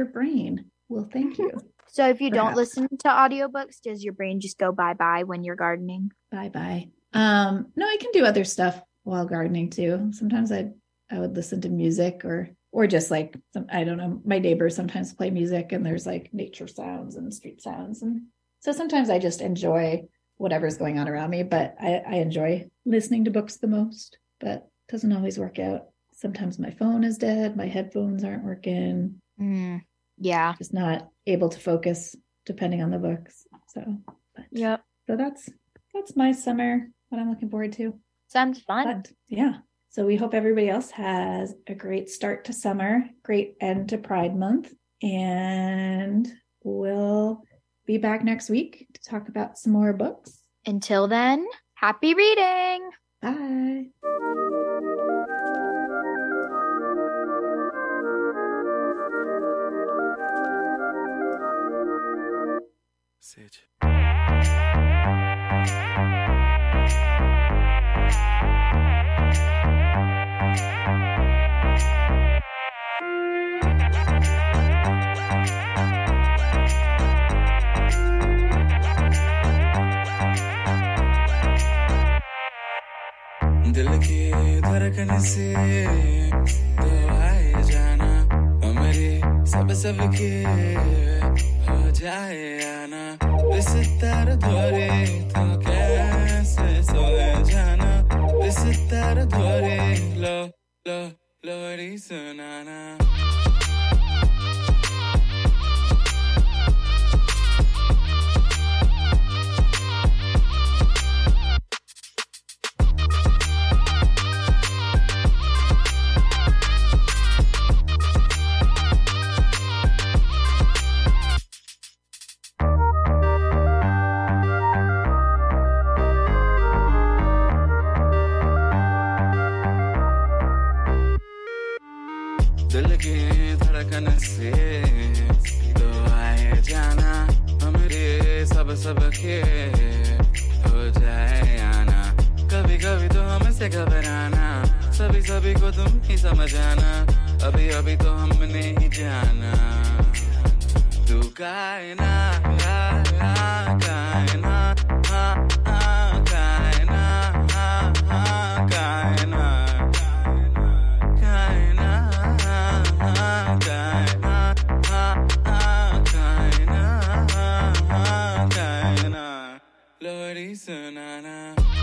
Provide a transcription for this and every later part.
your brain will thank you. So if you don't Perhaps. listen to audiobooks, does your brain just go bye-bye when you're gardening? Bye. No, I can do other stuff while gardening too. Sometimes I would listen to music or just like I don't know, my neighbors sometimes play music and there's like nature sounds and street sounds. And so sometimes I just enjoy whatever's going on around me, but I enjoy listening to books the most, but it doesn't always work out. Sometimes my phone is dead, my headphones aren't working. Yeah. Just not able to focus depending on the books. Yep. So that's my summer, what I'm looking forward to. Sounds fun. But, yeah. So we hope everybody else has a great start to summer, great end to Pride Month, and we'll be back next week to talk about some more books. Until then, happy reading. Bye. Sage. दिल की धड़कन से तो आए जाना हमारे सब के हो जाए आना बिस्तर धोरे तो कैसे सोए जाना बिस्तर धोरे लोरी सुनाना दिल की धड़कन से तो आए जाना हमरे सब के हो जाए आना कभी कभी तो हमसे घबराना सभी को तुम ही समझाना अभी तो हमने ही जाना तू कायना लोरी सुनाना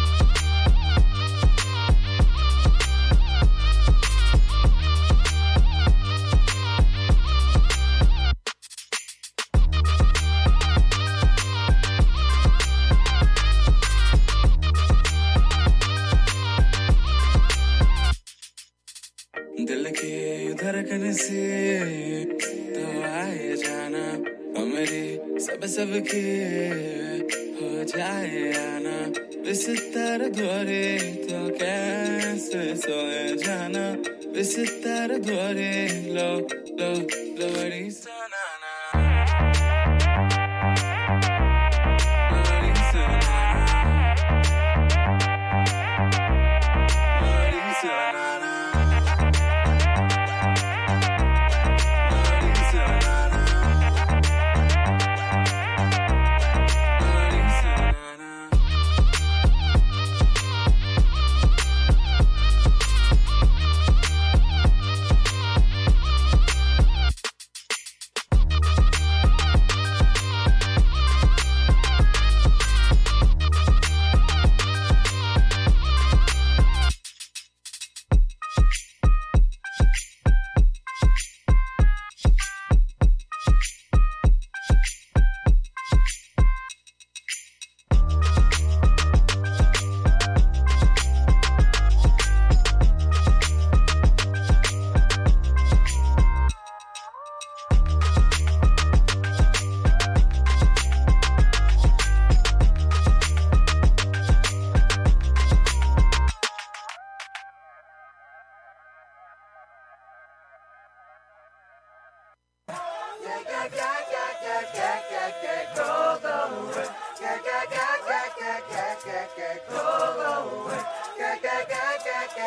दिल की धड़कन से तो आए जाना हमारे सब के हो जाए आना बिस्तर धोरे तो कैसे सोए जाना बिस्तर धोरे लोरी सुनाना लोरी सुनाना लोरी सुनाना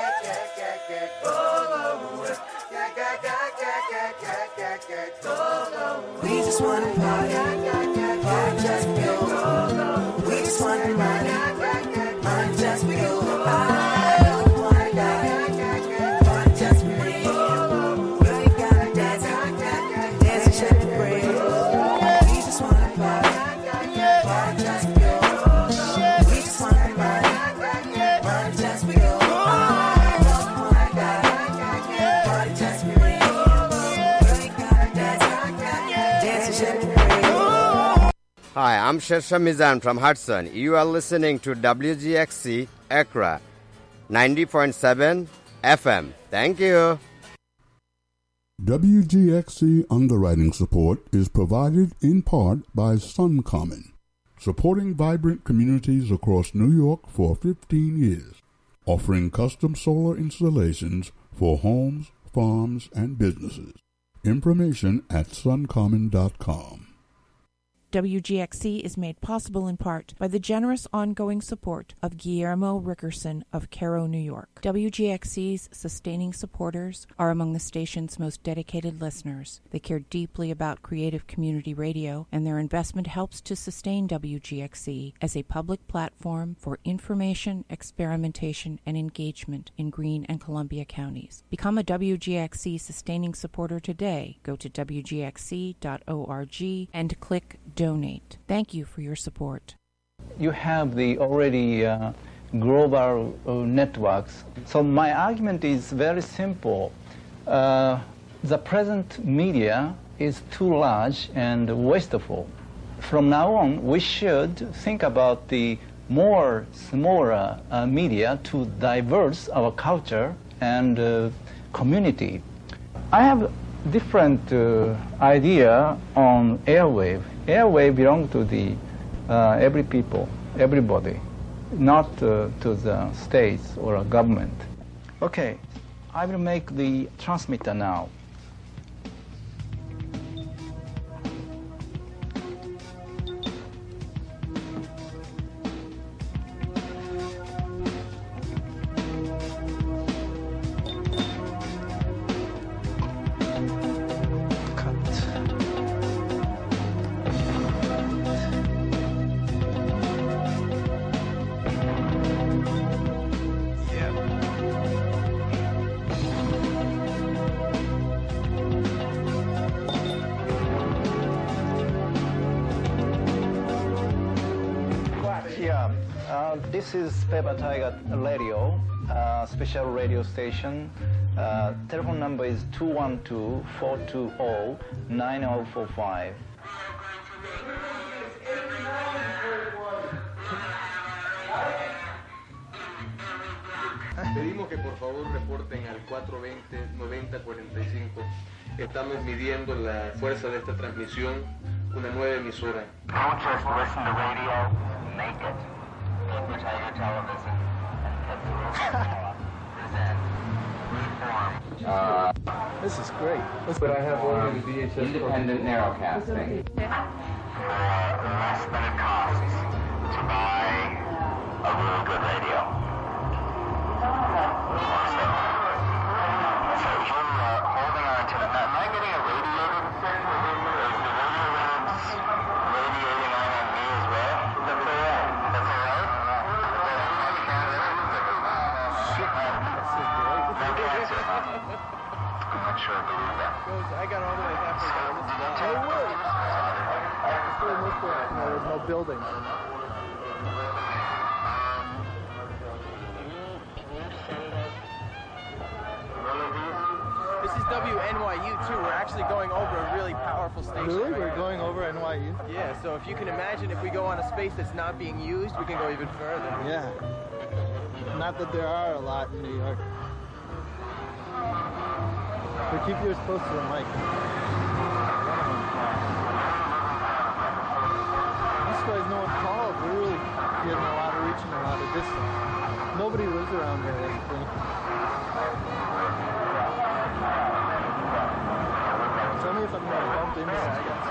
Go We just wanna party, party just for you. We just wanna money, money just for you. I don't wanna die, party just for me. We ain't gotta dance, dance and shake the bread. We just wanna party, party just for you. We just wanna money, money just for you. Hi, I'm Shersha Mizan from Hudson. You are listening to WGXC Accra 90.7 FM. Thank you. WGXC underwriting support is provided in part by SunCommon, supporting vibrant communities across New York for 15 years, offering custom solar installations for homes, farms, and businesses. Information at suncommon.com. WGXC is made possible in part by the generous ongoing support of Guillermo Rickerson of Cairo, New York. WGXC's sustaining supporters are among the station's most dedicated listeners. They care deeply about creative community radio, and their investment helps to sustain WGXC as a public platform for information, experimentation, and engagement in Greene and Columbia counties. Become a WGXC sustaining supporter today. Go to wgxc.org and click Donate. Thank you for your support. You have the already global networks. So my argument is very simple. The present media is too large and wasteful. From now on, we should think about the more smaller media to diverse our culture and community. I have different idea on airwave. Airwave belongs to the every people, everybody, not to the states or a government. Okay, I will make the transmitter now. This is Pepper Tiger Radio, special radio station. Telephone number is 212-420-9045. Pedimos que por favor reporten al 420-9045. Estamos midiendo la fuerza de esta transmisión, una nueva emisora. Don't just listen to radio, make it. Pepper Tiger Television and Pepper present Reform. This is great. But I have only the VHS. Independent narrowcasting. Less than it costs to buy a really good radio. So you're holding on to that. Am I getting a radiated? Is the radio waves radiating on me as well? That's all right. That's all right? I'm not sure I believe that. I got all the way halfway down. There's no buildings. This is WNYU too. We're actually going over a really powerful station. Really? Right We're going over NYU? Yeah, so if you can imagine if we go on a space that's not being used, we can go even further. Yeah. Not that there are a lot in New York. But keep yours close to the mic. These guys know what called. We're really getting a lot of reach and a lot of distance. Nobody lives around here, I think. Tell me if I'm going to bump into some guys.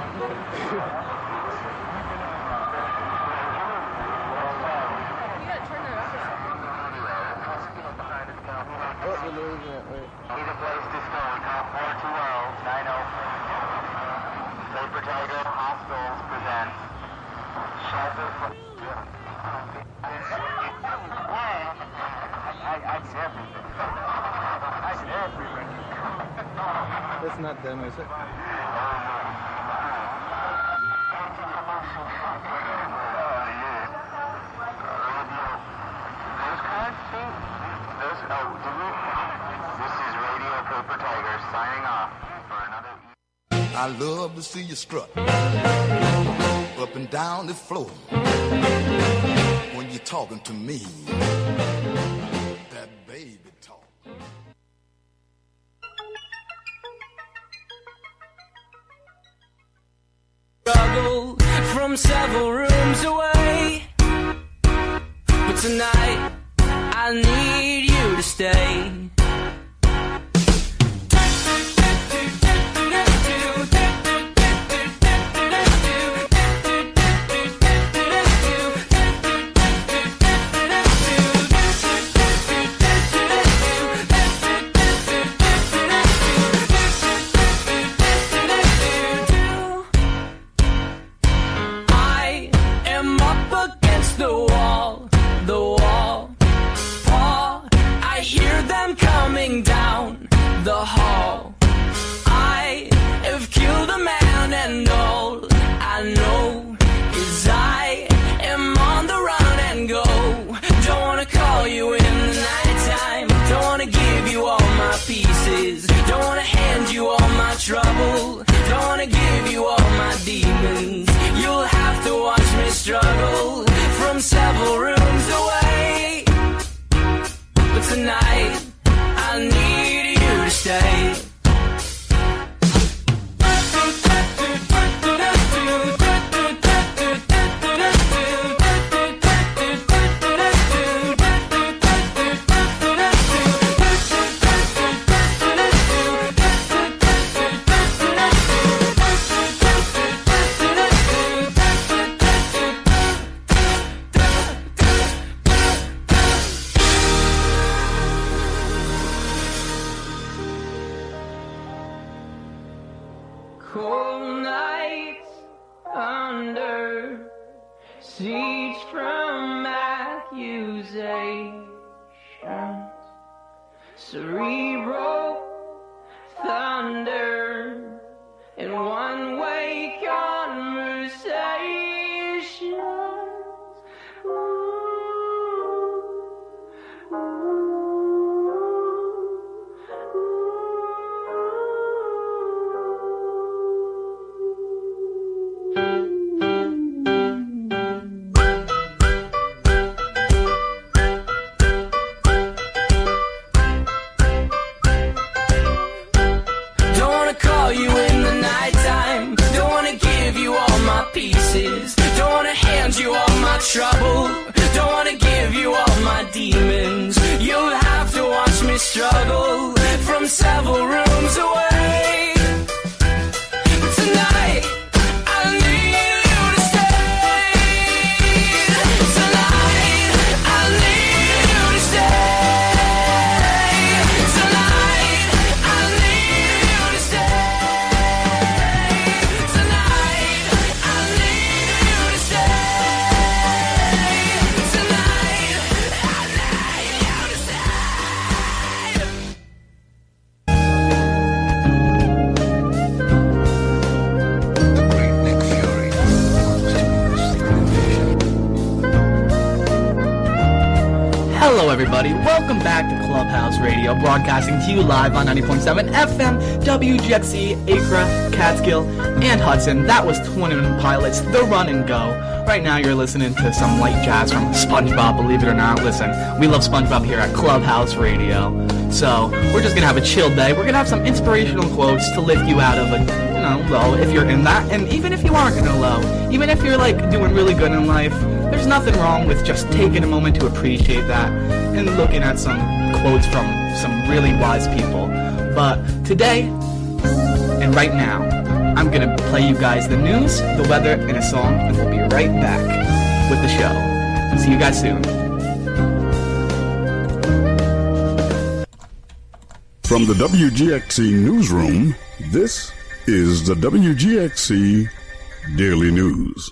Oh, we're losing it, wait. Need a place to stay. Call 420-90. Paper It's not them, is it? This is Radio Paper Tiger signing off for another. I love to see you strut up and down the floor when you're talking to me. That baby talk. Struggle from several rooms away, but tonight I need you to stay. Down the hall, I have killed a man, and all I know is I am on the run and go. Don't wanna call you in the nighttime, don't wanna give you all my pieces, don't wanna hand you all my trouble, don't wanna give you all my demons. You'll have to watch me struggle from several rooms away, but tonight I need you to stay. Cold nights under siege from accusations, cerebral thunder and one-way conversations. Don't wanna hand you all my trouble, don't wanna give you all my demons. You'll have to watch me struggle from several rooms away. But tonight I need you to stay. Tonight I need you to stay. Tonight I need you to stay. Hello everybody, welcome back to Clubhouse Radio, broadcasting to you live on 90.7 FM, WGXC, Acra, Catskill, and Hudson. That was 21 Pilots, The Run and Go. Right now you're listening to some light jazz from SpongeBob, believe it or not. Listen, we love SpongeBob here at Clubhouse Radio. So, we're just gonna have a chill day. We're gonna have some inspirational quotes to lift you out of a, low, if you're in that. And even if you aren't in a low, even if you're like doing really good in life, there's nothing wrong with just taking a moment to appreciate that and looking at some quotes from some really wise people. But today, and right now, I'm going to play you guys the news, the weather, and a song, and we'll be right back with the show. See you guys soon. From the WGXC Newsroom, this is the WGXC Daily News.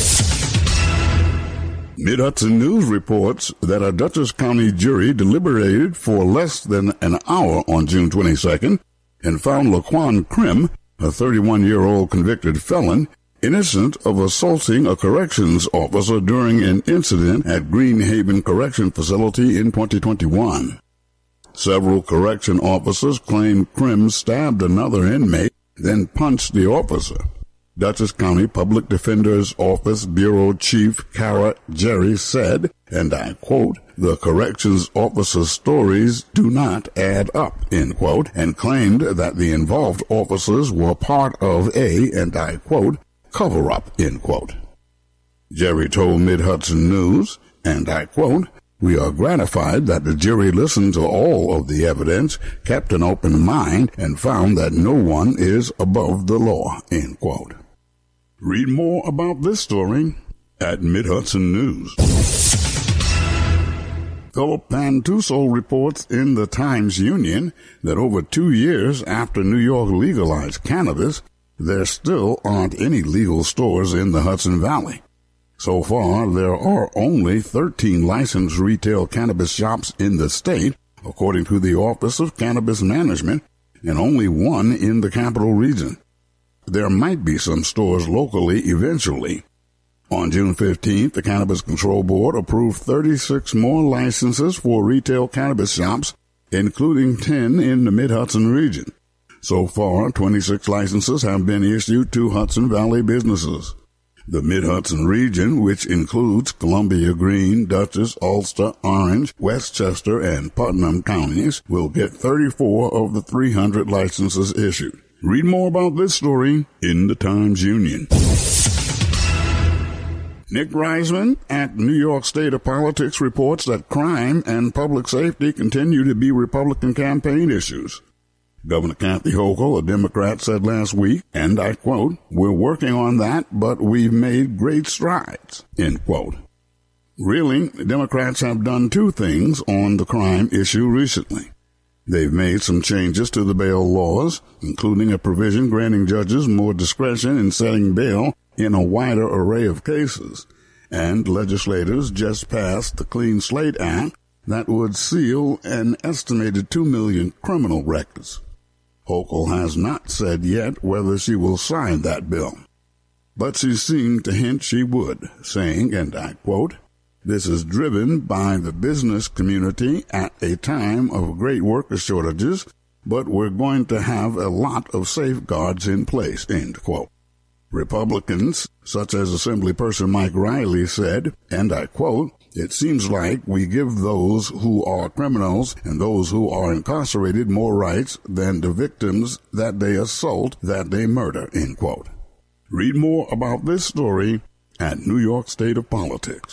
Mid-Hudson News reports that a Dutchess County jury deliberated for less than an hour on June 22nd and found Laquan Krim, a 31-year-old convicted felon, innocent of assaulting a corrections officer during an incident at Greenhaven Correction Facility in 2021. Several correction officers claim Krim stabbed another inmate, then punched the officer. Dutchess County Public Defender's Office Bureau Chief Kara Jerry said, and I quote, "The corrections officer's stories do not add up," end quote, and claimed that the involved officers were part of a, and I quote, "cover-up," end quote. Jerry told Mid-Hudson News, and I quote, "We are gratified that the jury listened to all of the evidence, kept an open mind, and found that no one is above the law," end quote. Read more about this story at Mid-Hudson News. Philip Pantuso reports in the Times-Union that over 2 years after New York legalized cannabis, there still aren't any legal stores in the Hudson Valley. So far, there are only 13 licensed retail cannabis shops in the state, according to the Office of Cannabis Management, and only one in the Capital Region. There might be some stores locally eventually. On June 15th, the Cannabis Control Board approved 36 more licenses for retail cannabis shops, including 10 in the Mid-Hudson region. So far, 26 licenses have been issued to Hudson Valley businesses. The Mid-Hudson region, which includes Columbia Green, Dutchess, Ulster, Orange, Westchester, and Putnam counties, will get 34 of the 300 licenses issued. Read more about this story in the Times-Union. Nick Reisman at New York State of Politics reports that crime and public safety continue to be Republican campaign issues. Governor Kathy Hochul, a Democrat, said last week, and I quote, "We're working on that, but we've made great strides," end quote. Really, Democrats have done two things on the crime issue recently. They've made some changes to the bail laws, including a provision granting judges more discretion in setting bail in a wider array of cases, and legislators just passed the Clean Slate Act that would seal an estimated 2 million criminal records. Hochul has not said yet whether she will sign that bill, but she seemed to hint she would, saying, and I quote, "This is driven by the business community at a time of great worker shortages, but we're going to have a lot of safeguards in place," end quote. Republicans, such as Assemblyperson Mike Riley, said, and I quote, "It seems like we give those who are criminals and those who are incarcerated more rights than the victims that they assault, that they murder," end quote. Read more about this story at New York State of Politics.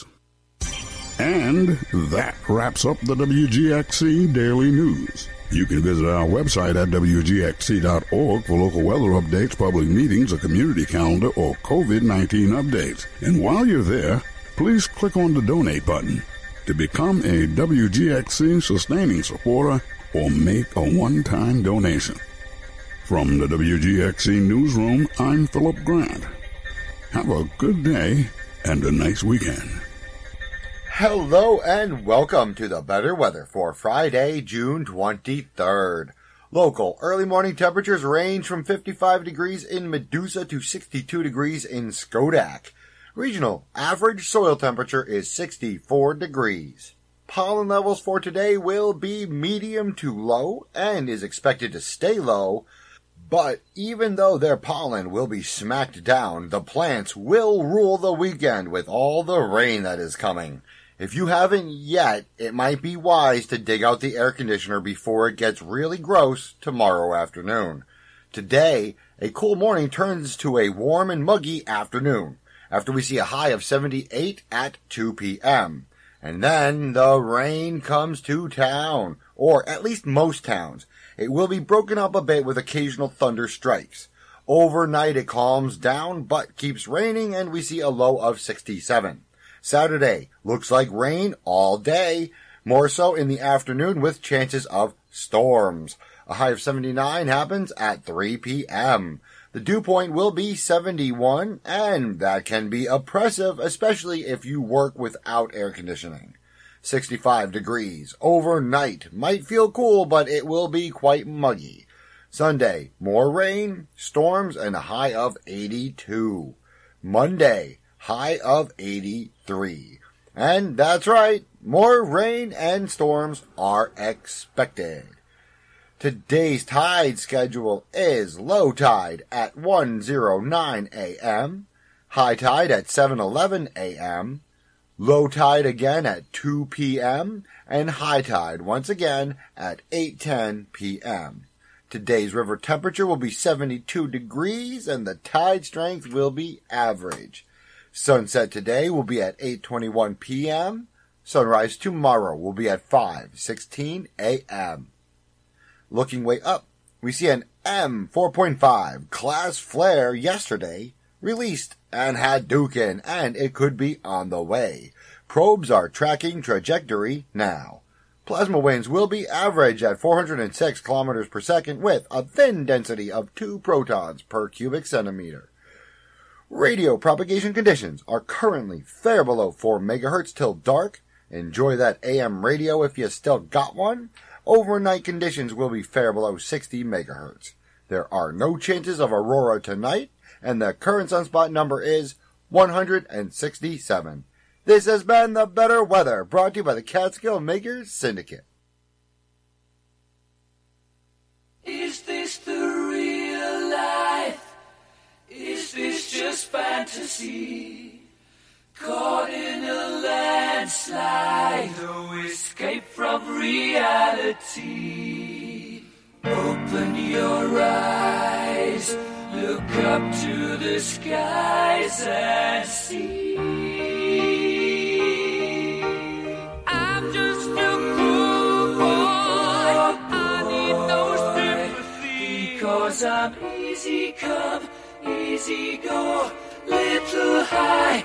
And that wraps up the WGXC Daily News. You can visit our website at WGXC.org for local weather updates, public meetings, a community calendar, or COVID-19 updates. And while you're there, please click on the donate button to become a WGXC sustaining supporter or make a one-time donation. From the WGXC Newsroom, I'm Philip Grant. Have a good day and a nice weekend. Hello and welcome to the better weather for Friday, June 23rd. Local early morning temperatures range from 55 degrees in Medusa to 62 degrees in Schodack. Regional average soil temperature is 64 degrees. Pollen levels for today will be medium to low and is expected to stay low. But even though their pollen will be smacked down, the plants will rule the weekend with all the rain that is coming. If you haven't yet, it might be wise to dig out the air conditioner before it gets really gross tomorrow afternoon. Today, a cool morning turns to a warm and muggy afternoon, after we see a high of 78 at 2 p.m. And then the rain comes to town, or at least most towns. It will be broken up a bit with occasional thunder strikes. Overnight it calms down, but keeps raining, and we see a low of 67. Saturday looks like rain all day, more so in the afternoon with chances of storms. A high of 79 happens at 3 p.m. The dew point will be 71, and that can be oppressive, especially if you work without air conditioning. 65 degrees overnight might feel cool, but it will be quite muggy. Sunday, more rain, storms, and a high of 82. Monday, high of 83. And that's right, more rain and storms are expected. Today's tide schedule is low tide at 1:09 a.m., high tide at 7:11 a.m., low tide again at 2 p.m., and high tide once again at 8:10 p.m. Today's river temperature will be 72 degrees and the tide strength will be average. Sunset today will be at 8:21 p.m. Sunrise tomorrow will be at 5:16 a.m. Looking way up, we see an M4.5 class flare yesterday released and Hadouken, and it could be on the way. Probes are tracking trajectory now. Plasma winds will be average at 406 kilometers per second with a thin density of 2 protons per cubic centimeter. Radio propagation conditions are currently fair below 4 megahertz till dark. Enjoy that AM radio if you still got one. Overnight conditions will be fair below 60 megahertz. There are no chances of aurora tonight, and the current sunspot number is 167. This has been The Better Weather, brought to you by the Catskill Makers Syndicate. Is this the real life? Is this just fantasy? Caught in a landslide, no escape from reality. Open your eyes, look up to the skies and see. I'm just a poor boy, I need no sympathy, because I'm easy come, easy go, little high.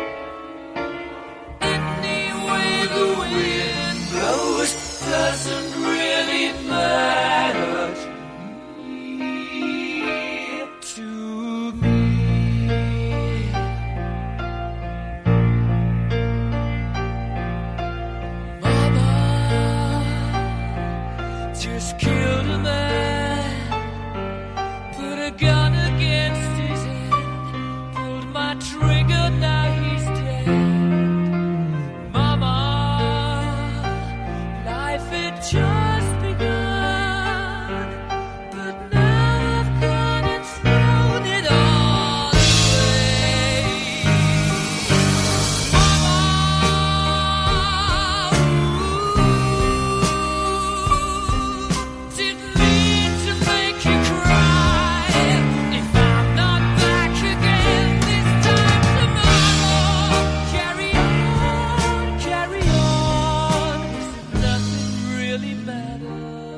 The wind blows doesn't really matter to me. Mama just killed a man, put a gun against his head, pulled my trigger, now he's dead. Just begun, but now I've gone and thrown it all away. Mama, didn't mean to make you cry. If I'm not back again this time tomorrow, carry on, nothing really matters.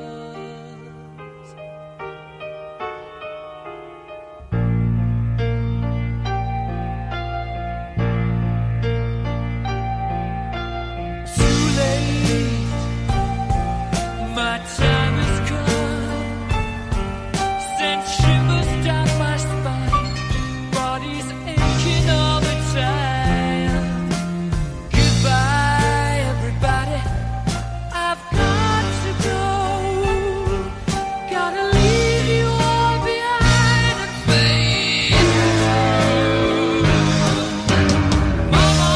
Too late, my time has come. Sent shivers down my spine, body's aching all the time. Goodbye, everybody, I've got to go. Gotta leave you all behind and fade. Mama,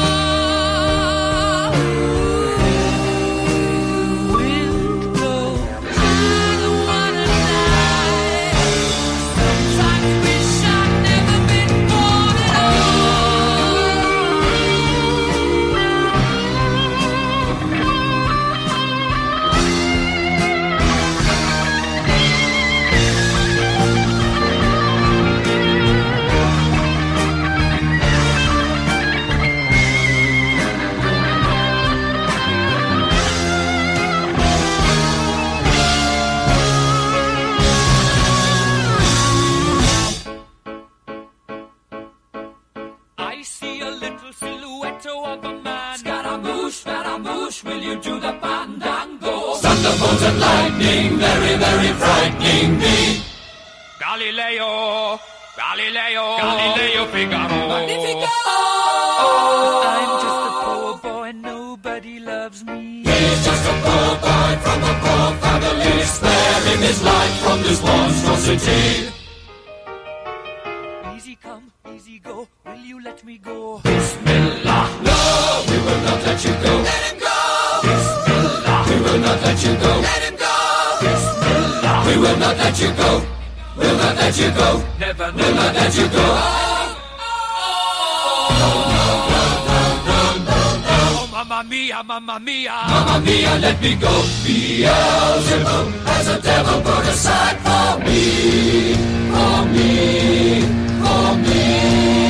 wind blows, I don't wanna die. Sometimes wish I'd never been born at I see a little silhouette of a man. Scaramouche, will you do the fandango? Thunderbolt and lightning, very, very frightening me. Galileo, Figaro. Magnifico! I'm just a poor boy, nobody loves me. He's just a poor boy from a poor family, sparing his life from this monstrosity. Easy come, easy go, will you let me go? Bismillah, no, we will not let you go. Let him go! Bismillah, we will not let you go. Let him go! Bismillah, we will not let you go. We'll not let you go. Never, We'll not let you go. Oh, mamma mia, mamma mia. Mamma mia, let me go. Beelzebub has a devil put aside for me, for me, for me.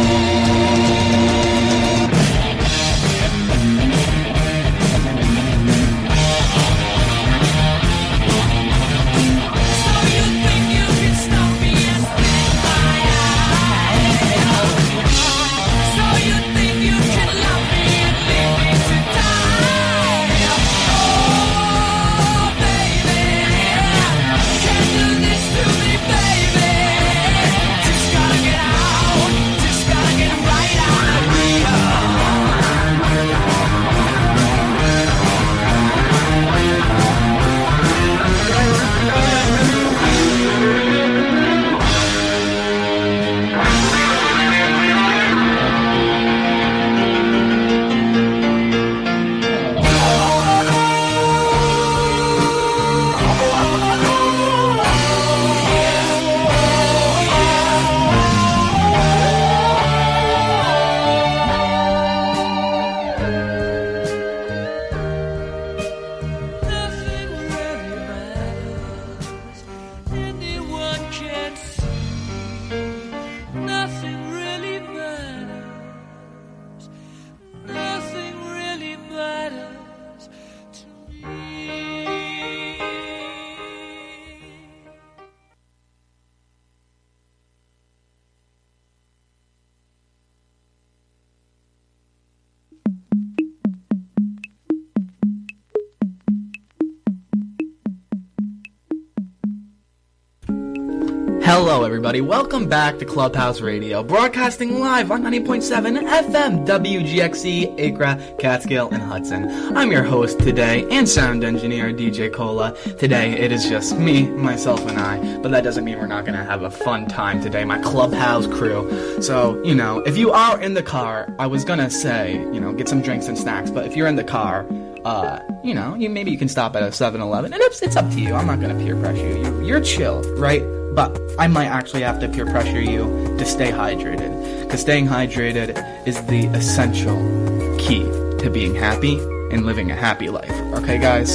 Hello everybody, welcome back to Clubhouse Radio, broadcasting live on 90.7 FM, WGXC, Acra, Catskill, and Hudson. I'm your host today, and sound engineer, DJ Cola. Today, it is just me, myself, and I, but that doesn't mean we're not gonna have a fun time today, my Clubhouse crew. So, if you are in the car, I was gonna say, get some drinks and snacks, but if you're in the car, maybe you can stop at a 7-Eleven, and it's up to you. I'm not gonna peer pressure you. You're chill, right? But I might actually have to peer pressure you to stay hydrated, because staying hydrated is the essential key to being happy and living a happy life. Okay, guys?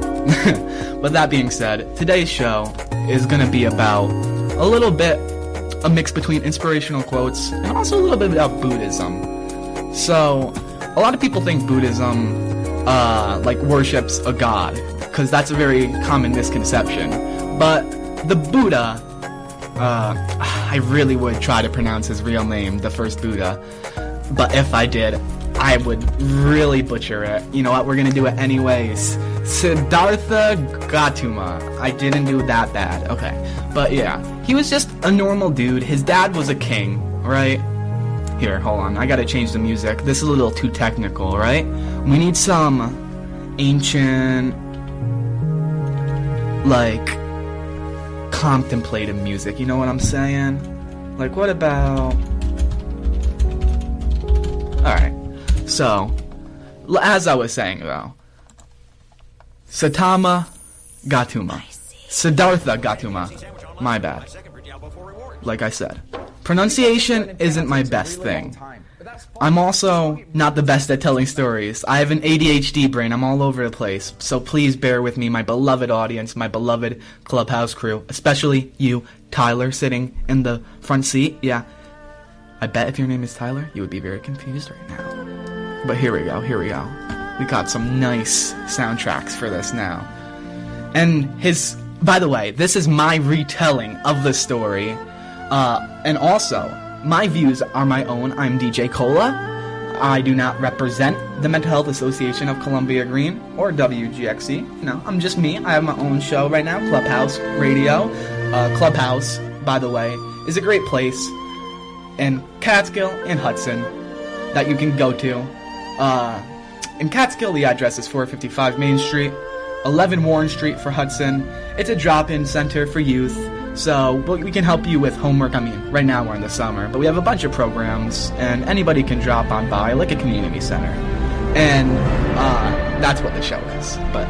But that being said, today's show is going to be about a little bit a mix between inspirational quotes and also a little bit about Buddhism. So, a lot of people think Buddhism worships a god, because that's a very common misconception. But the Buddha, I really would try to pronounce his real name, the first Buddha, but if I did, I would really butcher it. You know what, we're gonna do it anyways. Siddhartha Gautama. I didn't do that bad, okay. But yeah, he was just a normal dude. His dad was a king, right? Here, hold on, I gotta change the music. This is a little too technical, right? We need some ancient, contemplative music, you know what I'm saying? What about... Alright, so, as I was saying, though, Siddhartha Gautama. Siddhartha Gautama. My bad. Like I said, pronunciation isn't my best thing. I'm also not the best at telling stories. I have an ADHD brain. I'm all over the place. So please bear with me, my beloved audience, my beloved Clubhouse crew, especially you, Tyler, sitting in the front seat. Yeah, I bet if your name is Tyler, you would be very confused right now. But here we go. We got some nice soundtracks for this now. And by the way, this is my retelling of the story. And also, my views are my own. I'm DJ Cola. I do not represent the Mental Health Association of Columbia Green or WGXC. No, I'm just me. I have my own show right now, Clubhouse Radio. Clubhouse, by the way, is a great place in Catskill and Hudson that you can go to. In Catskill, the address is 455 Main Street. 11 Warren Street for Hudson. It's a drop-in center for youth, so we can help you with homework. I mean, right now we're in the summer, but we have a bunch of programs, and anybody can drop on by, like a community center. And that's what the show is. But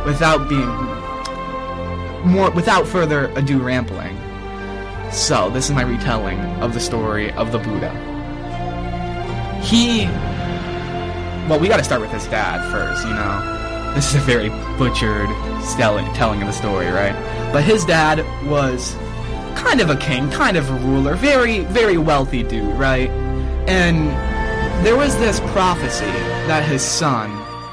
without further ado rambling, so this is my retelling of the story of the Buddha. Well, we gotta start with his dad first, you know. This is a very butchered telling of the story, right? But his dad was kind of a king, kind of a ruler, very, very wealthy dude, right? And there was this prophecy that his son,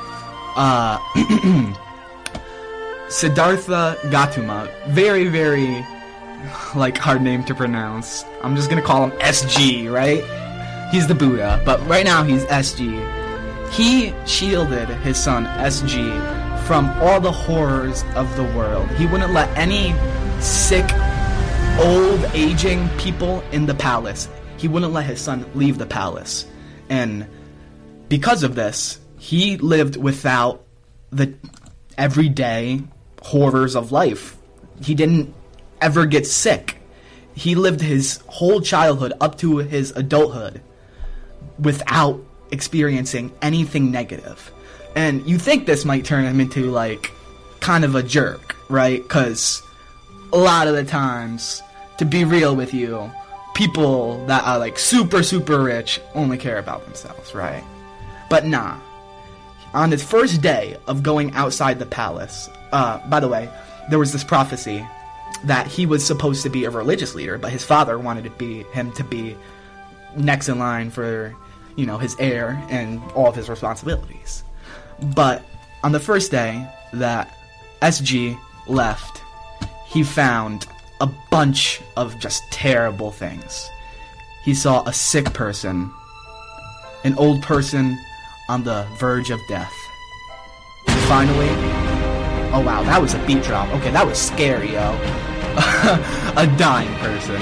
Siddhartha Gautama, very, very, hard name to pronounce. I'm just gonna call him SG, right? He's the Buddha, but right now he's SG. He shielded his son, SG, from all the horrors of the world. He wouldn't let any sick, old, aging people in the palace. He wouldn't let his son leave the palace. And because of this, he lived without the everyday horrors of life. He didn't ever get sick. He lived his whole childhood up to his adulthood without experiencing anything negative. And you think this might turn him into, kind of a jerk, right? Because a lot of the times, to be real with you, people that are, super, super rich only care about themselves, right? But nah. On his first day of going outside the palace, by the way, there was this prophecy that he was supposed to be a religious leader, but his father wanted him to be next in line for, his heir and all of his responsibilities. But on the first day that SG left, he found a bunch of just terrible things. He saw a sick person, an old person on the verge of death. And finally, oh wow, that was a beat drop. Okay, that was scary, yo. A dying person.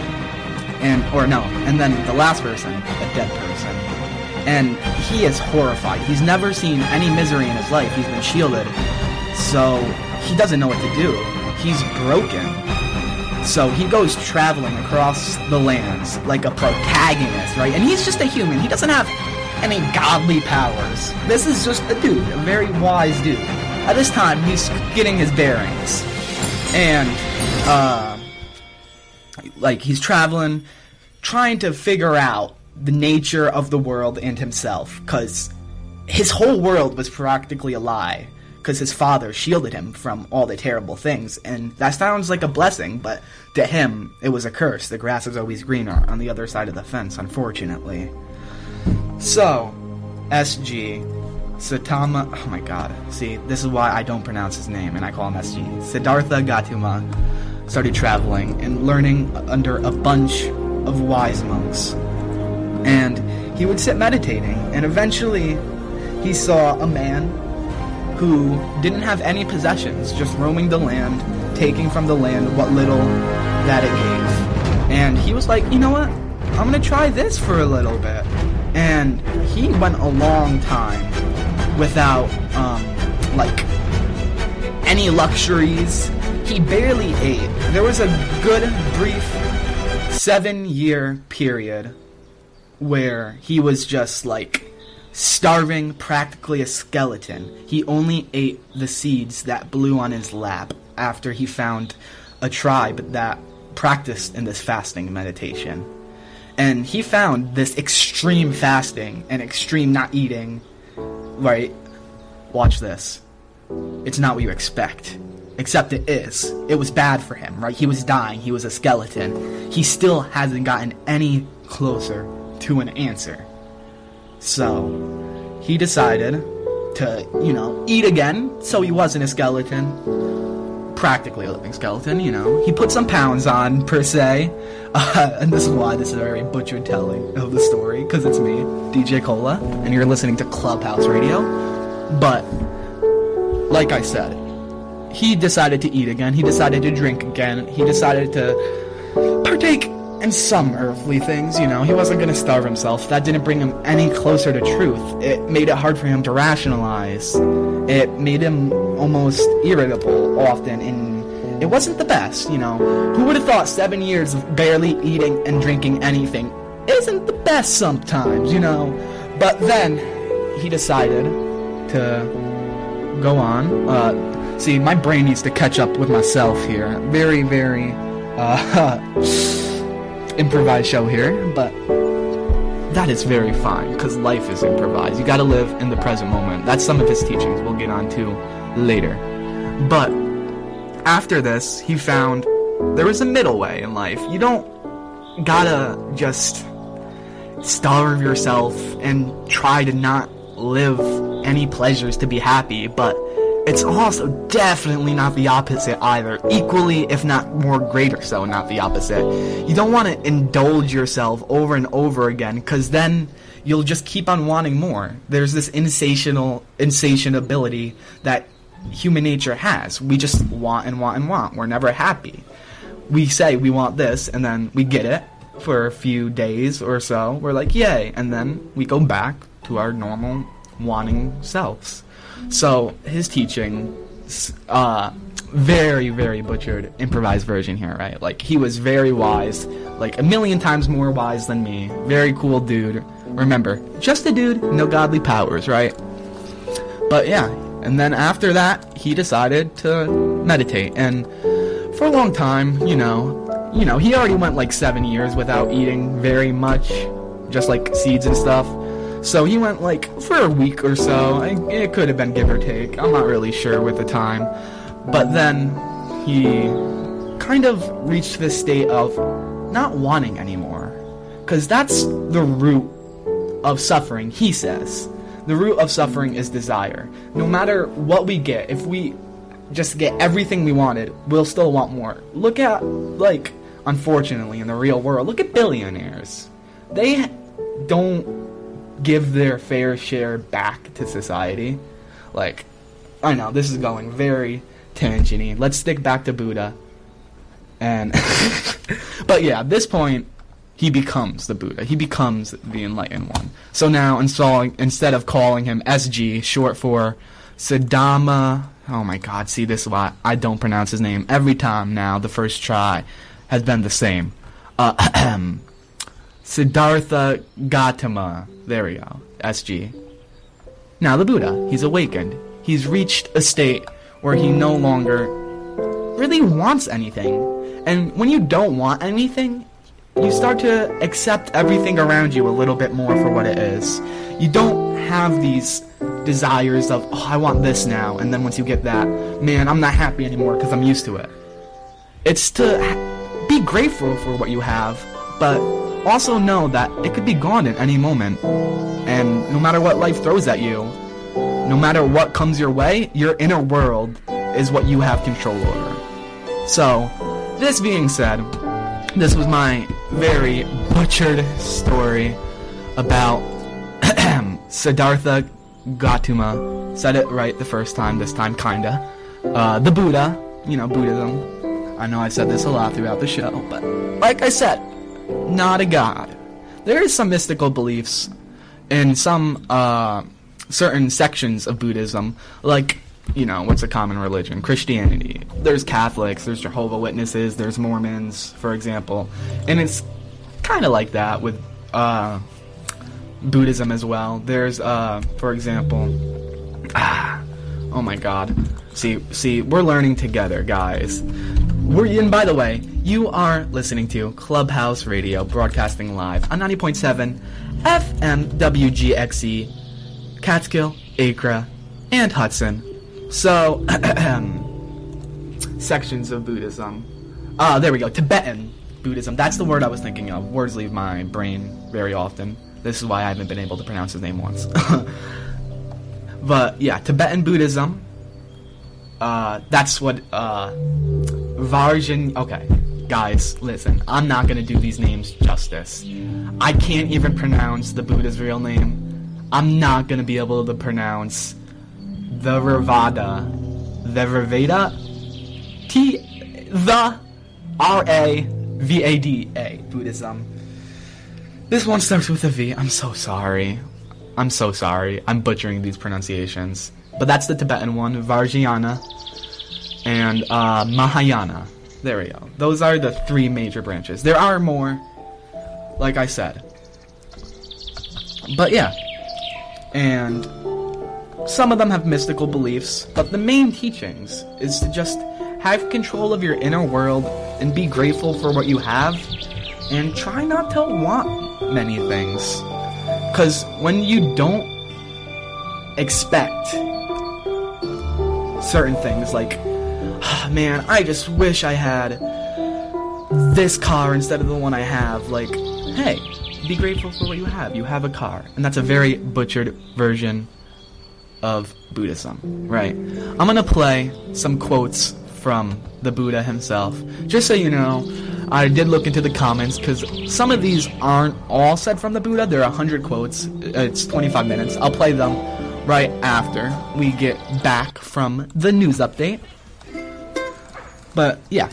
And then the last person, a dead person. And he is horrified. He's never seen any misery in his life. He's been shielded. So he doesn't know what to do. He's broken. So he goes traveling across the lands like a protagonist, right? And he's just a human. He doesn't have any godly powers. This is just a dude, a very wise dude. At this time, he's getting his bearings. And, he's traveling, trying to figure out the nature of the world and himself, because his whole world was practically a lie, because his father shielded him from all the terrible things, and that sounds like a blessing, but to him, it was a curse. The grass is always greener on the other side of the fence, unfortunately. So, SG, Satama, oh my god, see, this is why I don't pronounce his name, and I call him SG. Siddhartha Gautama started traveling and learning under a bunch of wise monks. And he would sit meditating, and eventually he saw a man who didn't have any possessions, just roaming the land, taking from the land what little that it gave. And he was like, you know what? I'm gonna try this for a little bit. And he went a long time without, any luxuries. He barely ate. There was a good, brief 7-year period where he was just, starving, practically a skeleton. He only ate the seeds that blew on his lap after he found a tribe that practiced in this fasting meditation. And he found this extreme fasting and extreme not eating, right? Watch this. It's not what you expect. Except it is. It was bad for him, right? He was dying. He was a skeleton. He still hasn't gotten any closer to an answer. So, he decided to, eat again, so he wasn't a skeleton. Practically a living skeleton, He put some pounds on, per se. And this is why this is a very butchered telling of the story, because it's me, DJ Cola, and you're listening to Clubhouse Radio. But, like I said, he decided to eat again, he decided to drink again, he decided to partake and some earthly things, you know. He wasn't going to starve himself. That didn't bring him any closer to truth. It made it hard for him to rationalize. It made him almost irritable often, and it wasn't the best, you know. Who would have thought 7 years of barely eating and drinking anything isn't the best sometimes, you know. But then he decided to go on. See, my brain needs to catch up with myself here. Very, very improvised show here, but that is very fine, because life is improvised. You gotta live in the present moment. That's some of his teachings we'll get on to later. But after this, he found there was a middle way in life. You don't gotta just starve yourself and try to not live any pleasures to be happy, but it's also definitely not the opposite either. Equally, if not more greater so, not the opposite. You don't want to indulge yourself over and over again, because then you'll just keep on wanting more. There's this insatiability that human nature has. We just want and want and want. We're never happy. We say we want this, and then we get it for a few days or so. We're like, yay, and then we go back to our normal wanting selves. So his teaching, very, very butchered, improvised version here, right? Like, he was very wise, like 1,000,000 times more wise than me. Very cool dude. Remember, just a dude, no godly powers, right? But yeah, and then after that, he decided to meditate. And for a long time, you know, he already went like 7 years without eating very much, just like seeds and stuff. So he went like for a week or so. It could have been give or take. I'm not really sure with the time. But then he kind of reached this state of not wanting anymore. Because that's the root of suffering, he says. The root of suffering is desire. No matter what we get, if we just get everything we wanted, we'll still want more. Look at, like, unfortunately, in the real world, look at billionaires. They don't give their fair share back to society. Like, I know, this is going very tangent-y. Let's stick back to Buddha. And, but yeah, at this point, he becomes the Buddha. He becomes the Enlightened One. So now, instead of calling him SG, short for Siddhartha, oh my god, see, this is why I don't pronounce his name every time now. The first try has been the same. Siddhartha Gautama. There we go. SG. Now the Buddha, he's awakened. He's reached a state where he no longer really wants anything. And when you don't want anything, you start to accept everything around you a little bit more for what it is. You don't have these desires of, oh, I want this now, and then once you get that, man, I'm not happy anymore because I'm used to it. It's to be grateful for what you have, but also know that it could be gone at any moment. And no matter what life throws at you, no matter what comes your way, your inner world is what you have control over. So, this being said, this was my very butchered story about Siddhartha Gautama. Said it right the first time, this time kinda. The Buddha, you know, Buddhism. I know I said this a lot throughout the show, but like I said, not a god. There is some mystical beliefs in some certain sections of Buddhism, like, you know, what's a common religion? Christianity. There's Catholics, there's Jehovah's Witnesses, there's Mormons, for example. And it's kind of like that with Buddhism as well. There's, for example, oh my god. See, we're learning together, guys. And by the way, you are listening to Clubhouse Radio, broadcasting live on 90.7 FM WGXE, Catskill, Acre, and Hudson. So, sections of Buddhism. There we go. Tibetan Buddhism. That's the word I was thinking of. Words leave my brain very often. This is why I haven't been able to pronounce his name once. But, yeah, Tibetan Buddhism. That's what, Varjan... Okay, guys, listen. I'm not gonna do these names justice. I can't even pronounce the Buddha's real name. I'm not gonna be able to pronounce the Ravada. The Ravada? The Ravada. Buddhism. This one starts with a V. I'm so sorry. I'm butchering these pronunciations. But that's the Tibetan one, Vajrayana and Mahayana. There we go. Those are the three major branches. There are more, like I said. But yeah. And some of them have mystical beliefs, but the main teachings is to just have control of your inner world and be grateful for what you have, and try not to want many things. Because when you don't expect certain things, like, oh, man, I just wish I had this car instead of the one I have, like, hey, be grateful for what you have. You have a car. And that's a very butchered version of Buddhism, right? I'm gonna play some quotes from the Buddha himself. Just so you know, I did look into the comments, because some of these aren't all said from the Buddha. There are 100 quotes. It's 25 minutes. I'll play them right after we get back from the news update. But, yeah.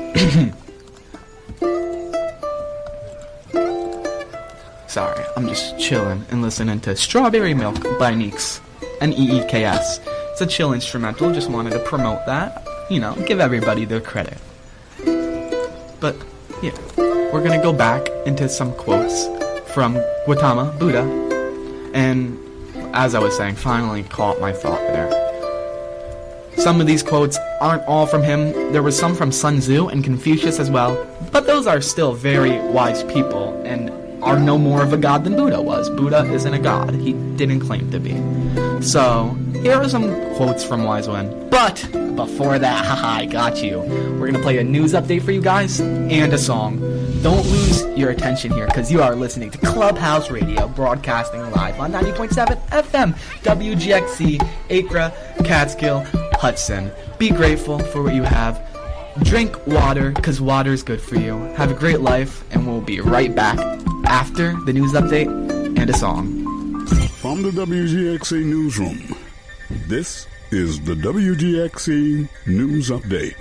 Sorry, I'm just chilling and listening to Strawberry Milk by Neeks and EEKS. It's a chill instrumental, just wanted to promote that. You know, give everybody their credit. But, yeah, we're gonna go back into some quotes from Gautama Buddha. And, as I was saying, finally caught my thought there. Some of these quotes aren't all from him. There was some from Sun Tzu and Confucius as well. But those are still very wise people and are no more of a god than Buddha was. Buddha isn't a god. He didn't claim to be. So, here are some quotes from wise men. But, before that, haha, I got you. We're gonna play a news update for you guys and a song. Don't lose your attention here, because you are listening to Clubhouse Radio, broadcasting live on 90.7 FM, WGXC, Acra, Catskill, Hudson. Be grateful for what you have. Drink water, because water is good for you. Have a great life, and we'll be right back after the news update and a song. From the WGXC Newsroom, this is the WGXC News Update.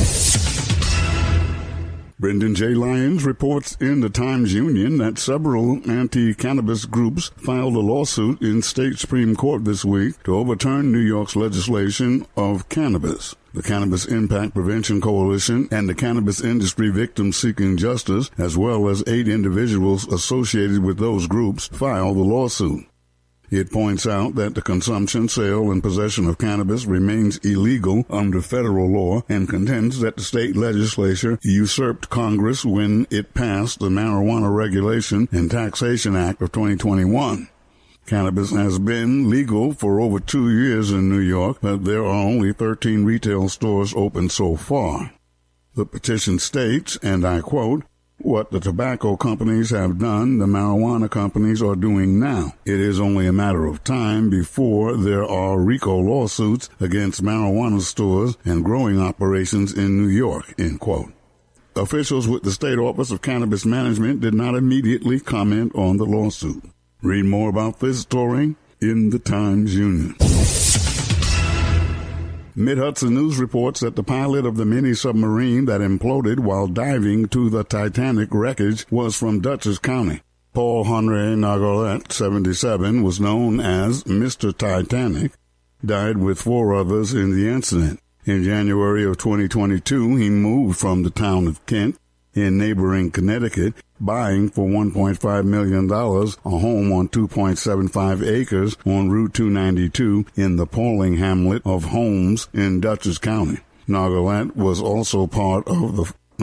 Brendan J. Lyons reports in the Times-Union that several anti-cannabis groups filed a lawsuit in state Supreme Court this week to overturn New York's legislation of cannabis. The Cannabis Impact Prevention Coalition and the Cannabis Industry Victims Seeking Justice, as well as 8 individuals associated with those groups, filed the lawsuit. It points out that the consumption, sale, and possession of cannabis remains illegal under federal law and contends that the state legislature usurped Congress when it passed the Marijuana Regulation and Taxation Act of 2021. Cannabis has been legal for over 2 years in New York, but there are only 13 retail stores open so far. The petition states, and I quote, "What the tobacco companies have done, the marijuana companies are doing now. It is only a matter of time before there are RICO lawsuits against marijuana stores and growing operations in New York," end quote. Officials with the State Office of Cannabis Management did not immediately comment on the lawsuit. Read more about this story in the Times-Union. Mid-Hudson News reports that the pilot of the mini-submarine that imploded while diving to the Titanic wreckage was from Dutchess County. Paul Henri Nargolet, 77, was known as Mr. Titanic, died with 4 others in the incident. In January of 2022, he moved from the town of Kent in neighboring Connecticut, buying for $1.5 million a home on 2.75 acres on Route 292 in the Pauling hamlet of Holmes in Dutchess County. Nargolet was also part of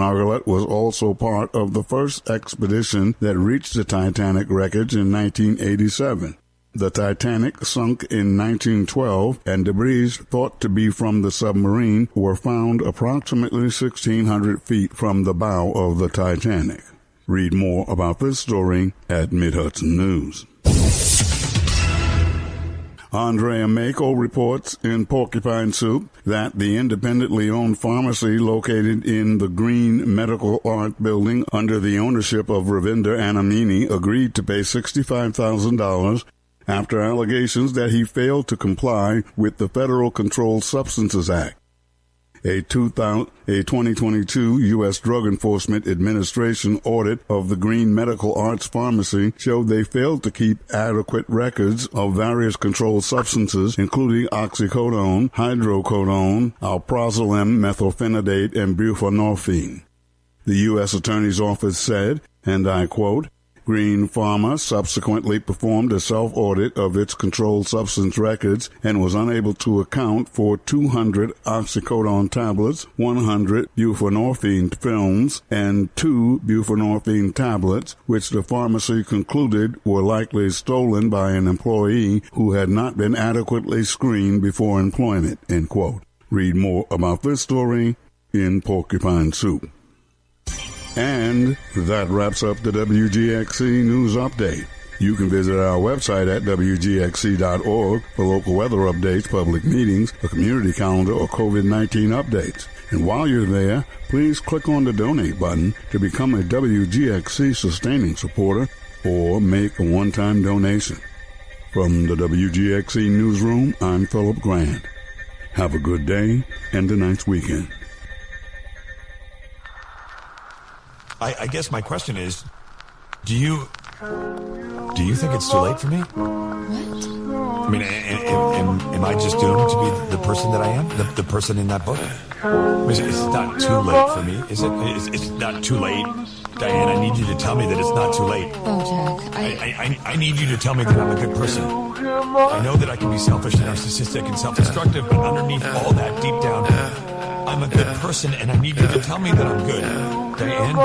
the first expedition that reached the Titanic wreckage in 1987. The Titanic sunk in 1912, and debris thought to be from the submarine were found approximately 1,600 feet from the bow of the Titanic. Read more about this story at Mid-Hudson News. Andrea Mako reports in Porcupine Soup that the independently owned pharmacy located in the Green Medical Art Building under the ownership of Ravinder Anamini agreed to pay $65,000 after allegations that he failed to comply with the Federal Controlled Substances Act. A 2022 U.S. Drug Enforcement Administration audit of the Green Medical Arts Pharmacy showed they failed to keep adequate records of various controlled substances, including oxycodone, hydrocodone, alprazolam, methylphenidate, and buprenorphine. The U.S. Attorney's Office said, and I quote, Green Pharma subsequently performed a self-audit of its controlled substance records and was unable to account for 200 oxycodone tablets, 100 buprenorphine films, and 2 buprenorphine tablets, which the pharmacy concluded were likely stolen by an employee who had not been adequately screened before employment, end quote. Read more about this story in Porcupine Soup. And that wraps up the WGXC News Update. You can visit our website at WGXC.org for local weather updates, public meetings, a community calendar, or COVID-19 updates. And while you're there, please click on the donate button to become a WGXC sustaining supporter or make a one-time donation. From the WGXC Newsroom, I'm Philip Grant. Have a good day and a nice weekend. I guess my question is, do you think it's too late for me? What? I mean, am I just doomed to be the person that I am? The person in that book? It's not too late for me, is it? It's not too late. Diane, I need you to tell me that it's not too late. Oh, Jack. I need you to tell me that I'm a good person. I know that I can be selfish and narcissistic and self-destructive, but underneath all that, deep down, I'm a good person, and I need you to tell me that I'm good. Diane?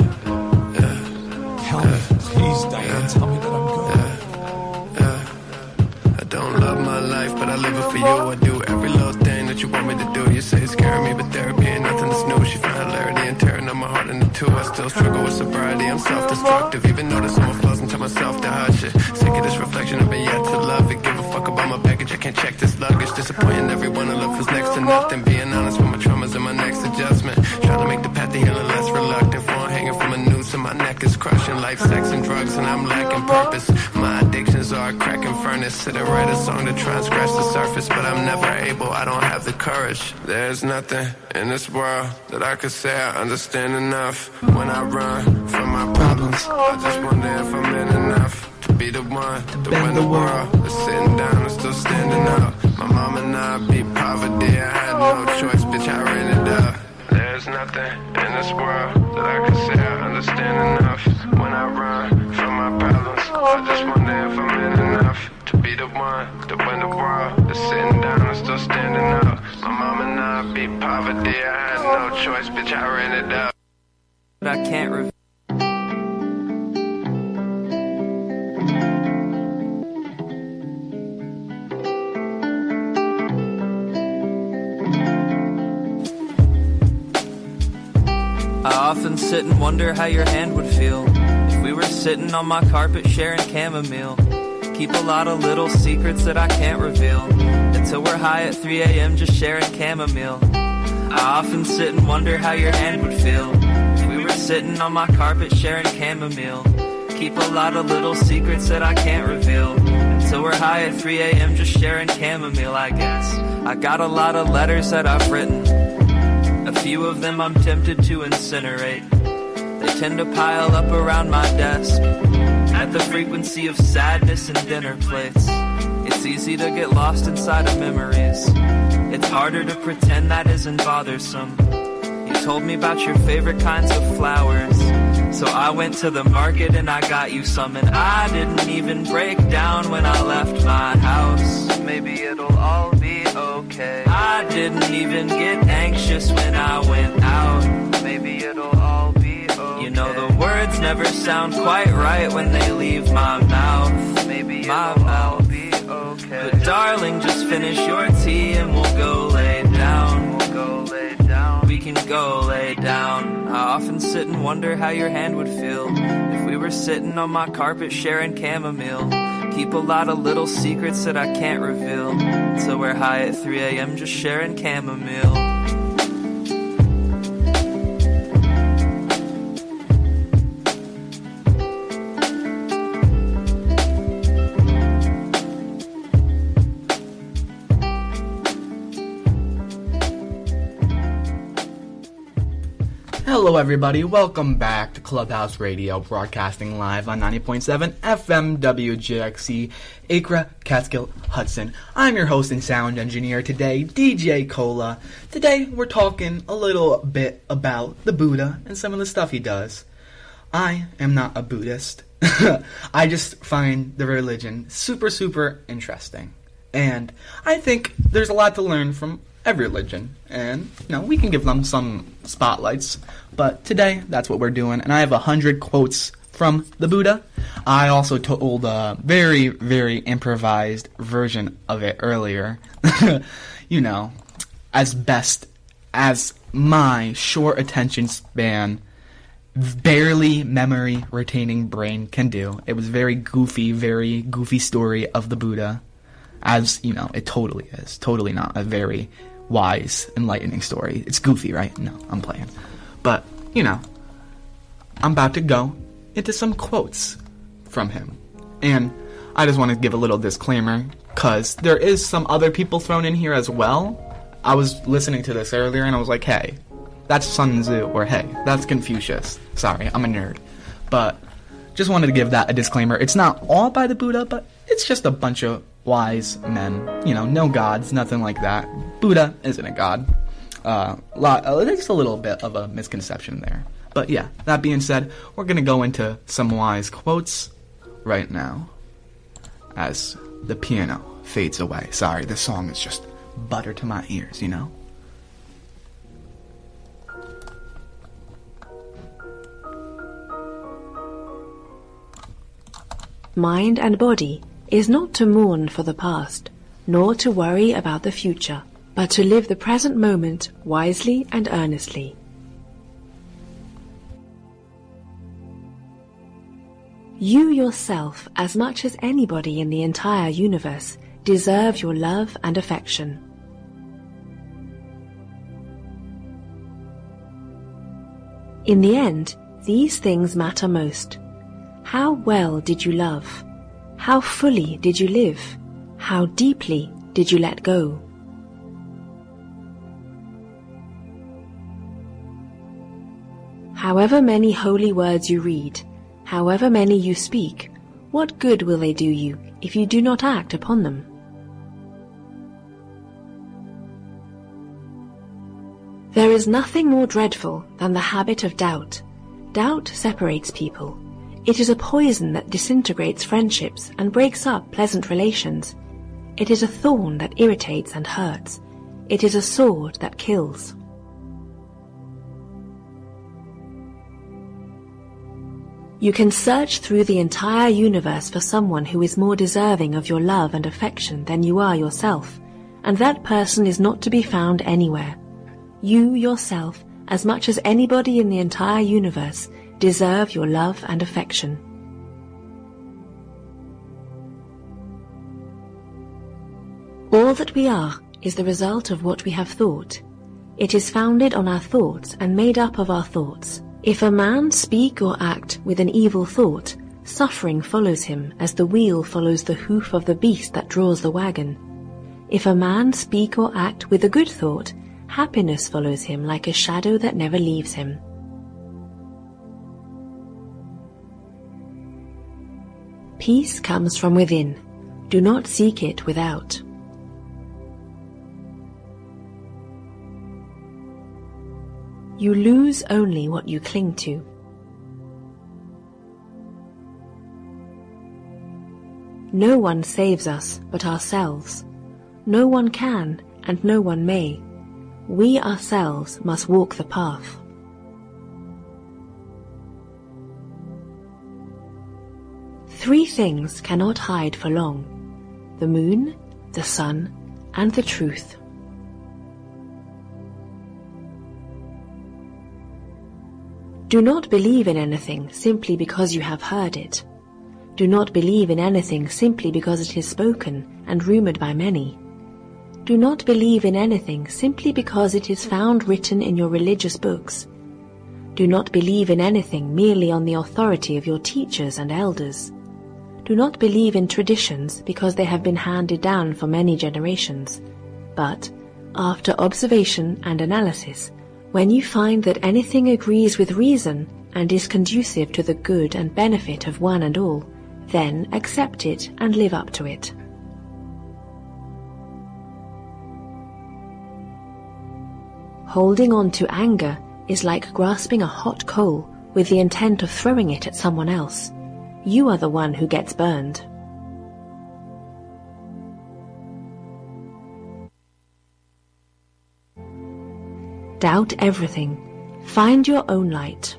Tell me, please, Diane, tell me that I'm good. I don't love my life, but I live it for you. I do every little thing that you want me to do. You say it's scaring me, but therapy ain't nothing that's new. She found hilarity and tearing up my heart into two. I still struggle with sobriety, I'm self-destructive. Even notice all my flaws and tell myself to hide shit. Sick of this reflection, I've been yet to love it. Give a fuck about my baggage, I can't check this luggage. Disappointing everyone I love was next to nothing. Being honest with my traumas and my next adjustment. Trying to make the path to healing less reluctant. Phone hanging from a noose and my neck is crushing. Life, sex, and drugs, and I'm lacking purpose. My addictions are a cracking furnace. Sit and write a song to try and scratch the surface, but I'm never able, I don't have the courage. There's nothing in this world that I could say I understand enough. When I run from my problems, I just wonder if I'm in enough to be the one to win the world. That's sitting down and still standing up. My mom and I beat poverty, I had no choice, bitch, I ran it up. There's nothing in this world that I can say I understand enough. When I run from my problems, I just wonder if I'm in enough to be the one to win the world. That's sitting down and still standing up. My mom and I beat poverty, I had no choice, bitch, I ran it up. But I can't I often sit and wonder how your hand would feel if we were sitting on my carpet sharing chamomile. Keep a lot of little secrets that I can't reveal until we're high at 3 a.m. just sharing chamomile. I often sit and wonder how your hand would feel if we were sitting on my carpet sharing chamomile. Keep a lot of little secrets that I can't reveal until we're high at 3 a.m. just sharing chamomile, I guess. I got a lot of letters that I've written. A few of them I'm tempted to incinerate. They tend to pile up around my desk at the frequency of sadness and dinner plates. It's easy to get lost inside of memories. It's harder to pretend that isn't bothersome. You told me about your favorite kinds of flowers, so I went to the market and I got you some. And I didn't even break down when I left my house. Maybe it'll all be okay. I didn't even get anxious when I went out. Maybe it'll all be okay. You know the words never sound quite right when they leave my mouth. Maybe it'll all be okay. But darling, just finish your tea and we'll go lay down. We'll go lay down. We can go lay down. I often sit and wonder how your hand would feel if we were sitting on my carpet sharing chamomile. Keep a lot of little secrets that I can't reveal until we're high at 3 a.m. just sharing chamomile. Hello everybody, welcome back to Clubhouse Radio, broadcasting live on 90.7 FM WJXC, Acra, Catskill, Hudson. I'm your host and sound engineer today, DJ Cola. Today we're talking a little bit about the Buddha and some of the stuff he does. I am not a Buddhist. I just find the religion super interesting. And I think there's a lot to learn from every religion, and we can give them some spotlights, but today that's what we're doing. And I have 100 quotes from the Buddha. I also told a very improvised version of it earlier, as best as my short attention span, barely memory retaining brain can do. It was very goofy story of the Buddha, as it totally is. Totally not a very wise, enlightening story. It's goofy, right? No, I'm playing. But, I'm about to go into some quotes from him. And I just want to give a little disclaimer, because there is some other people thrown in here as well. I was listening to this earlier, and I was like, hey, that's Sun Tzu, or hey, that's Confucius. Sorry, I'm a nerd. But just wanted to give that a disclaimer. It's not all by the Buddha, but it's just a bunch of wise men, no gods, nothing like that. Buddha isn't a god. There's a little bit of a misconception there. But yeah, that being said, we're going to go into some wise quotes right now as the piano fades away. Sorry, this song is just butter to my ears, Mind and body is not to mourn for the past, nor to worry about the future, but to live the present moment wisely and earnestly. You yourself, as much as anybody in the entire universe, deserve your love and affection. In the end, these things matter most. How well did you love? How fully did you live? How deeply did you let go? However many holy words you read, however many you speak, what good will they do you if you do not act upon them? There is nothing more dreadful than the habit of doubt. Doubt separates people. It is a poison that disintegrates friendships and breaks up pleasant relations. It is a thorn that irritates and hurts. It is a sword that kills. You can search through the entire universe for someone who is more deserving of your love and affection than you are yourself, and that person is not to be found anywhere. You yourself, as much as anybody in the entire universe, deserve your love and affection. All that we are is the result of what we have thought. It is founded on our thoughts and made up of our thoughts. If a man speak or act with an evil thought, suffering follows him as the wheel follows the hoof of the beast that draws the wagon. If a man speak or act with a good thought, happiness follows him like a shadow that never leaves him. Peace comes from within. Do not seek it without. You lose only what you cling to. No one saves us but ourselves. No one can, and no one may. We ourselves must walk the path. Three things cannot hide for long: the moon, the sun, and the truth. Do not believe in anything simply because you have heard it. Do not believe in anything simply because it is spoken and rumored by many. Do not believe in anything simply because it is found written in your religious books. Do not believe in anything merely on the authority of your teachers and elders. Do not believe in traditions because they have been handed down for many generations, but, after observation and analysis, When you find that anything agrees with reason and is conducive to the good and benefit of one and all, then accept it and live up to it. Holding on to anger is like grasping a hot coal with the intent of throwing it at someone else. You are the one who gets burned. Doubt everything. Find your own light.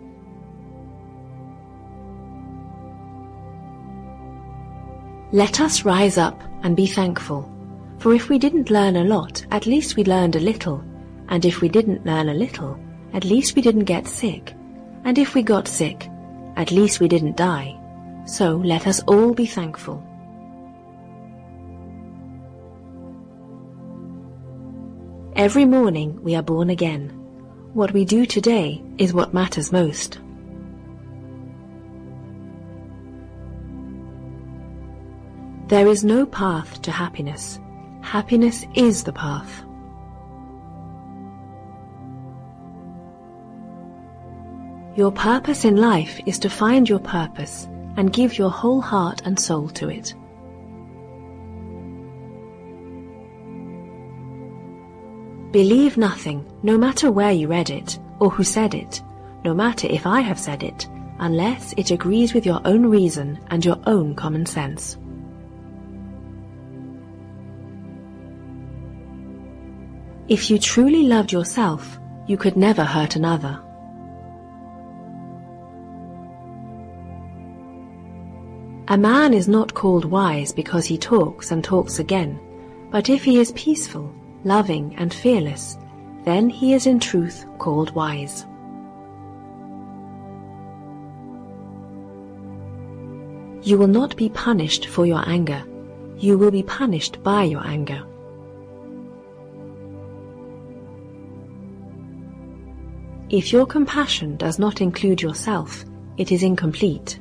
Let us rise up and be thankful. For if we didn't learn a lot, at least we learned a little. And if we didn't learn a little, at least we didn't get sick. And if we got sick, at least we didn't die. So let us all be thankful. Every morning we are born again. What we do today is what matters most. There is no path to happiness. Happiness is the path. Your purpose in life is to find your purpose and give your whole heart and soul to it. Believe nothing, no matter where you read it, or who said it, no matter if I have said it, unless it agrees with your own reason and your own common sense. If you truly loved yourself, you could never hurt another. A man is not called wise because he talks and talks again, but if he is peaceful, loving and fearless, then he is in truth called wise. You will not be punished for your anger. You will be punished by your anger. If your compassion does not include yourself, it is incomplete.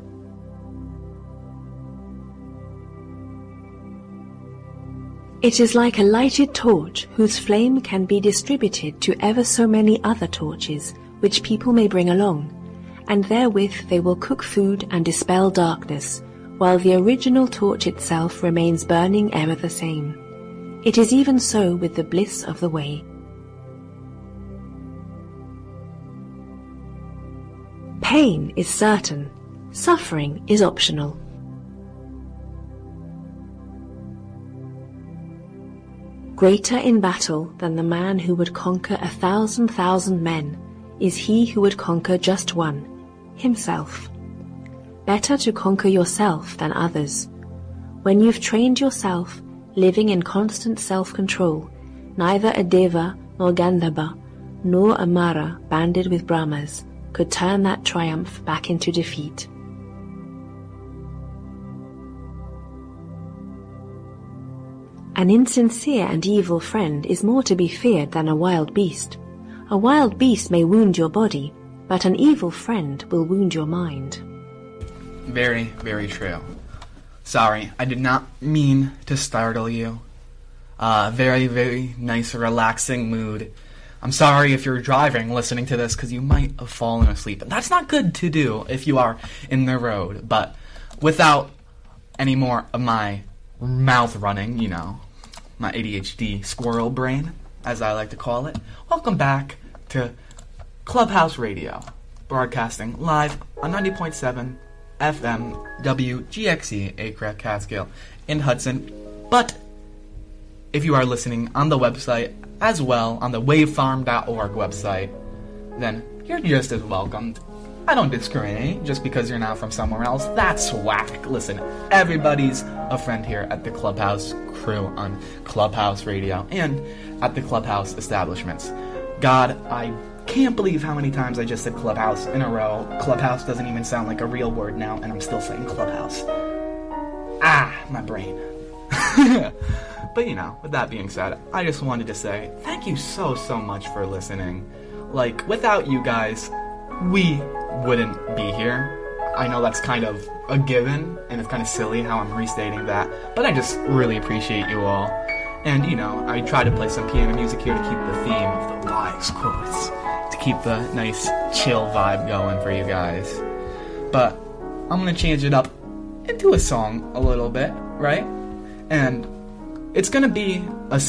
It is like a lighted torch whose flame can be distributed to ever so many other torches which people may bring along, and therewith they will cook food and dispel darkness, while the original torch itself remains burning ever the same. It is even so with the bliss of the way. Pain is certain, suffering is optional. Greater in battle than the man who would conquer 1,000,000 men is he who would conquer just one, himself. Better to conquer yourself than others. When you've trained yourself, living in constant self-control, neither a Deva nor Gandhaba, nor a Mara banded with Brahmas could turn that triumph back into defeat. An insincere and evil friend is more to be feared than a wild beast. A wild beast may wound your body, but an evil friend will wound your mind. Very, very true. Sorry, I did not mean to startle you. Very, very nice, relaxing mood. I'm sorry if you're driving listening to this because you might have fallen asleep. That's not good to do if you are in the road. But without any more of my mouth running, you know, my ADHD squirrel brain, as I like to call it, welcome back to Clubhouse Radio, broadcasting live on 90.7 FM WGXC, Acra, Catskill, in Hudson. But if you are listening on the website as well, on the wavefarm.org website, then you're just as welcomed. I don't discriminate just because you're not from somewhere else. That's whack. Listen, everybody's a friend here at the Clubhouse crew on Clubhouse Radio and at the Clubhouse establishments. God, I can't believe how many times I just said Clubhouse in a row. Clubhouse doesn't even sound like a real word now, and I'm still saying Clubhouse. My brain. But, you know, with that being said, I just wanted to say thank you so much for listening. Like, without you guys, we wouldn't be here. I know that's kind of a given, and it's kind of silly how I'm restating that, but I just really appreciate you all. And, you know, I try to play some piano music here to keep the theme of the wise quotes, to keep the nice chill vibe going for you guys. But I'm going to change it up into a song a little bit, right? And it's going to be a